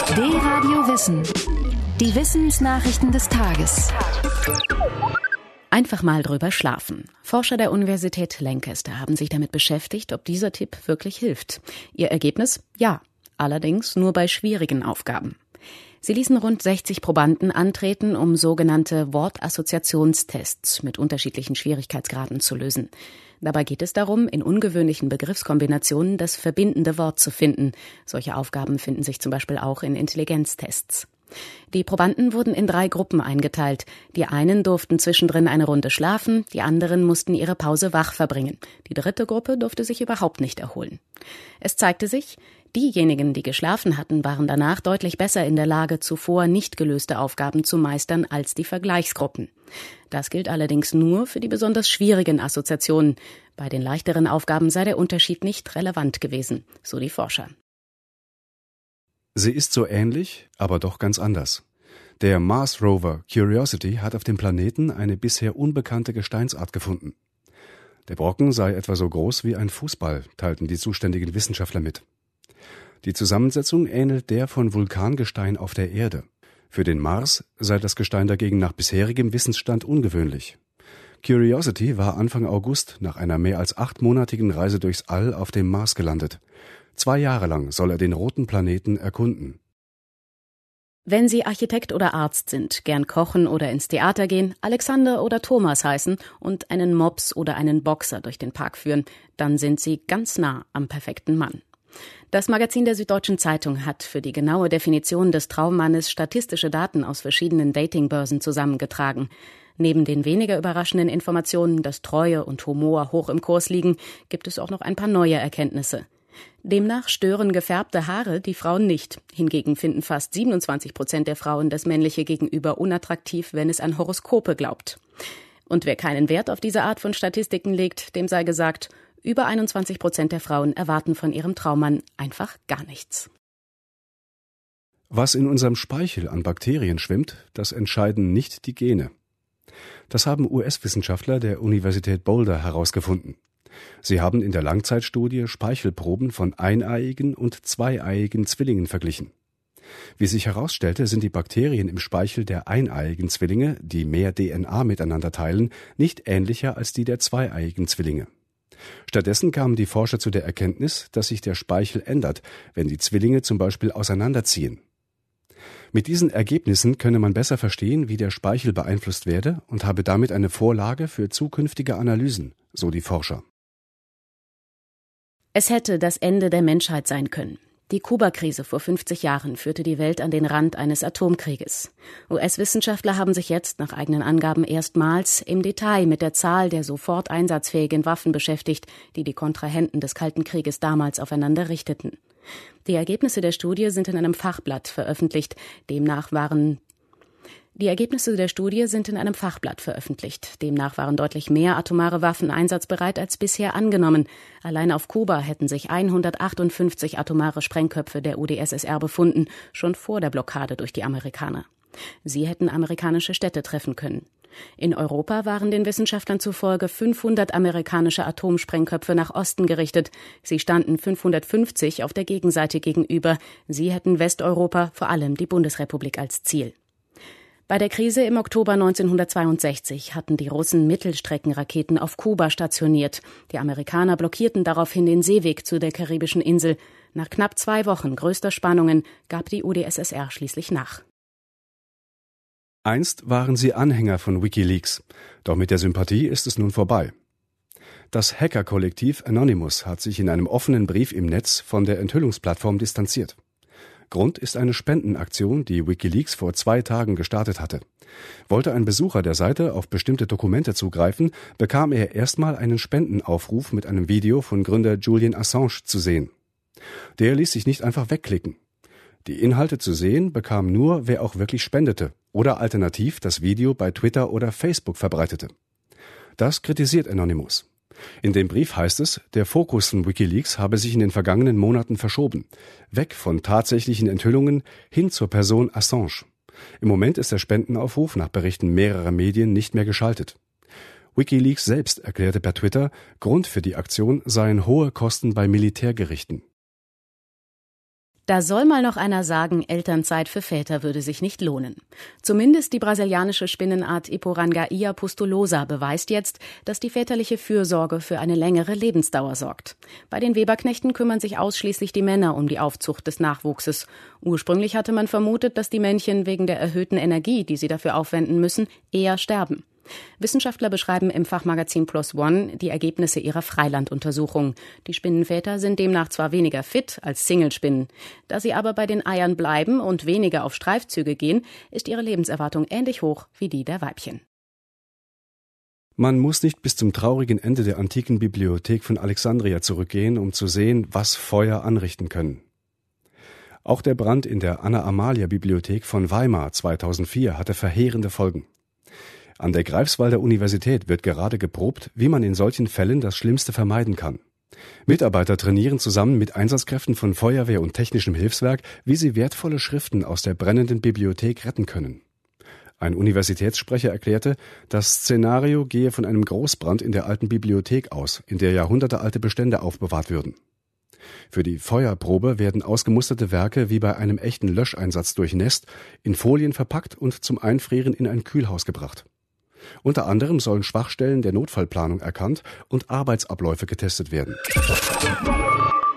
D-Radio Wissen. Die Wissensnachrichten des Tages. Einfach mal drüber schlafen. Forscher der Universität Lancaster haben sich damit beschäftigt, ob dieser Tipp wirklich hilft. Ihr Ergebnis? Ja, allerdings nur bei schwierigen Aufgaben. Sie ließen rund 60 Probanden antreten, um sogenannte Wortassoziationstests mit unterschiedlichen Schwierigkeitsgraden zu lösen. Dabei geht es darum, in ungewöhnlichen Begriffskombinationen das verbindende Wort zu finden. Solche Aufgaben finden sich zum Beispiel auch in Intelligenztests. Die Probanden wurden in 3 Gruppen eingeteilt. Die einen durften zwischendrin eine Runde schlafen, die anderen mussten ihre Pause wach verbringen. Die 3. Gruppe durfte sich überhaupt nicht erholen. Es zeigte sich, diejenigen, die geschlafen hatten, waren danach deutlich besser in der Lage, zuvor nicht gelöste Aufgaben zu meistern als die Vergleichsgruppen. Das gilt allerdings nur für die besonders schwierigen Assoziationen. Bei den leichteren Aufgaben sei der Unterschied nicht relevant gewesen, so die Forscher. Sie ist so ähnlich, aber doch ganz anders. Der Mars-Rover Curiosity hat auf dem Planeten eine bisher unbekannte Gesteinsart gefunden. Der Brocken sei etwa so groß wie ein Fußball, teilten die zuständigen Wissenschaftler mit. Die Zusammensetzung ähnelt der von Vulkangestein auf der Erde. Für den Mars sei das Gestein dagegen nach bisherigem Wissensstand ungewöhnlich. Curiosity war Anfang August nach einer mehr als 8-monatigen Reise durchs All auf dem Mars gelandet. 2 Jahre lang soll er den roten Planeten erkunden. Wenn Sie Architekt oder Arzt sind, gern kochen oder ins Theater gehen, Alexander oder Thomas heißen und einen Mops oder einen Boxer durch den Park führen, dann sind Sie ganz nah am perfekten Mann. Das Magazin der Süddeutschen Zeitung hat für die genaue Definition des Traummannes statistische Daten aus verschiedenen Datingbörsen zusammengetragen. Neben den weniger überraschenden Informationen, dass Treue und Humor hoch im Kurs liegen, gibt es auch noch ein paar neue Erkenntnisse. Demnach stören gefärbte Haare die Frauen nicht. Hingegen finden fast 27% der Frauen das männliche Gegenüber unattraktiv, wenn es an Horoskope glaubt. Und wer keinen Wert auf diese Art von Statistiken legt, dem sei gesagt, über 21% der Frauen erwarten von ihrem Traummann einfach gar nichts. Was in unserem Speichel an Bakterien schwimmt, das entscheiden nicht die Gene. Das haben US-Wissenschaftler der Universität Boulder herausgefunden. Sie haben in der Langzeitstudie Speichelproben von eineiigen und zweieiigen Zwillingen verglichen. Wie sich herausstellte, sind die Bakterien im Speichel der eineiigen Zwillinge, die mehr DNA miteinander teilen, nicht ähnlicher als die der zweieiigen Zwillinge. Stattdessen kamen die Forscher zu der Erkenntnis, dass sich der Speichel ändert, wenn die Zwillinge zum Beispiel auseinanderziehen. Mit diesen Ergebnissen könne man besser verstehen, wie der Speichel beeinflusst werde und habe damit eine Vorlage für zukünftige Analysen, so die Forscher. Es hätte das Ende der Menschheit sein können. Die Kuba-Krise vor 50 Jahren führte die Welt an den Rand eines Atomkrieges. US-Wissenschaftler haben sich jetzt nach eigenen Angaben erstmals im Detail mit der Zahl der sofort einsatzfähigen Waffen beschäftigt, die die Kontrahenten des Kalten Krieges damals aufeinander richteten. Die Ergebnisse der Studie sind in einem Fachblatt veröffentlicht. Demnach waren deutlich mehr atomare Waffen einsatzbereit als bisher angenommen. Allein auf Kuba hätten sich 158 atomare Sprengköpfe der UdSSR befunden, schon vor der Blockade durch die Amerikaner. Sie hätten amerikanische Städte treffen können. In Europa waren den Wissenschaftlern zufolge 500 amerikanische Atomsprengköpfe nach Osten gerichtet. Sie standen 550 auf der Gegenseite gegenüber. Sie hätten Westeuropa, vor allem die Bundesrepublik, als Ziel. Bei der Krise im Oktober 1962 hatten die Russen Mittelstreckenraketen auf Kuba stationiert. Die Amerikaner blockierten daraufhin den Seeweg zu der karibischen Insel. Nach knapp 2 Wochen größter Spannungen gab die UdSSR schließlich nach. Einst waren sie Anhänger von WikiLeaks, doch mit der Sympathie ist es nun vorbei. Das Hacker-Kollektiv Anonymous hat sich in einem offenen Brief im Netz von der Enthüllungsplattform distanziert. Grund ist eine Spendenaktion, die WikiLeaks vor 2 Tagen gestartet hatte. Wollte ein Besucher der Seite auf bestimmte Dokumente zugreifen, bekam er erstmal einen Spendenaufruf mit einem Video von Gründer Julian Assange zu sehen. Der ließ sich nicht einfach wegklicken. Die Inhalte zu sehen bekam nur, wer auch wirklich spendete oder alternativ das Video bei Twitter oder Facebook verbreitete. Das kritisiert Anonymous. In dem Brief heißt es, der Fokus von WikiLeaks habe sich in den vergangenen Monaten verschoben. Weg von tatsächlichen Enthüllungen hin zur Person Assange. Im Moment ist der Spendenaufruf nach Berichten mehrerer Medien nicht mehr geschaltet. WikiLeaks selbst erklärte per Twitter, Grund für die Aktion seien hohe Kosten bei Militärgerichten. Da soll mal noch einer sagen, Elternzeit für Väter würde sich nicht lohnen. Zumindest die brasilianische Spinnenart Iporangaia pustulosa beweist jetzt, dass die väterliche Fürsorge für eine längere Lebensdauer sorgt. Bei den Weberknechten kümmern sich ausschließlich die Männer um die Aufzucht des Nachwuchses. Ursprünglich hatte man vermutet, dass die Männchen wegen der erhöhten Energie, die sie dafür aufwenden müssen, eher sterben. Wissenschaftler beschreiben im Fachmagazin PLOS ONE die Ergebnisse ihrer Freilanduntersuchung. Die Spinnenväter sind demnach zwar weniger fit als Singlespinnen. Da sie aber bei den Eiern bleiben und weniger auf Streifzüge gehen, ist ihre Lebenserwartung ähnlich hoch wie die der Weibchen. Man muss nicht bis zum traurigen Ende der antiken Bibliothek von Alexandria zurückgehen, um zu sehen, was Feuer anrichten können. Auch der Brand in der Anna-Amalia-Bibliothek von Weimar 2004 hatte verheerende Folgen. An der Greifswalder Universität wird gerade geprobt, wie man in solchen Fällen das Schlimmste vermeiden kann. Mitarbeiter trainieren zusammen mit Einsatzkräften von Feuerwehr und technischem Hilfswerk, wie sie wertvolle Schriften aus der brennenden Bibliothek retten können. Ein Universitätssprecher erklärte, das Szenario gehe von einem Großbrand in der alten Bibliothek aus, in der jahrhundertealte Bestände aufbewahrt würden. Für die Feuerprobe werden ausgemusterte Werke wie bei einem echten Löscheinsatz durchnässt, in Folien verpackt und zum Einfrieren in ein Kühlhaus gebracht. Unter anderem sollen Schwachstellen der Notfallplanung erkannt und Arbeitsabläufe getestet werden.